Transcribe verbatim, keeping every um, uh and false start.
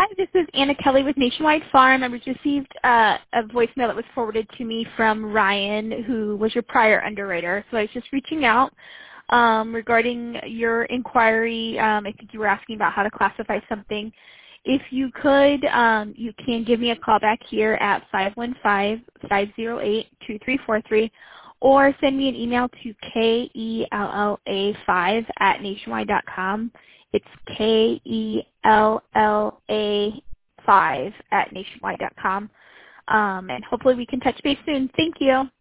Hi, this is Anna Kelly with Nationwide Farm. I received uh, a voicemail that was forwarded to me from Ryan, who was your prior underwriter. So I was just reaching out um, regarding your inquiry. Um, I think you were asking about how to classify something. If you could, um, you can give me a call back here at five one five, five zero eight, two three four three or send me an email to K E L L A five at nationwide dot com. It's K E L L A five at nationwide dot com. Um, and hopefully we can touch base soon. Thank you.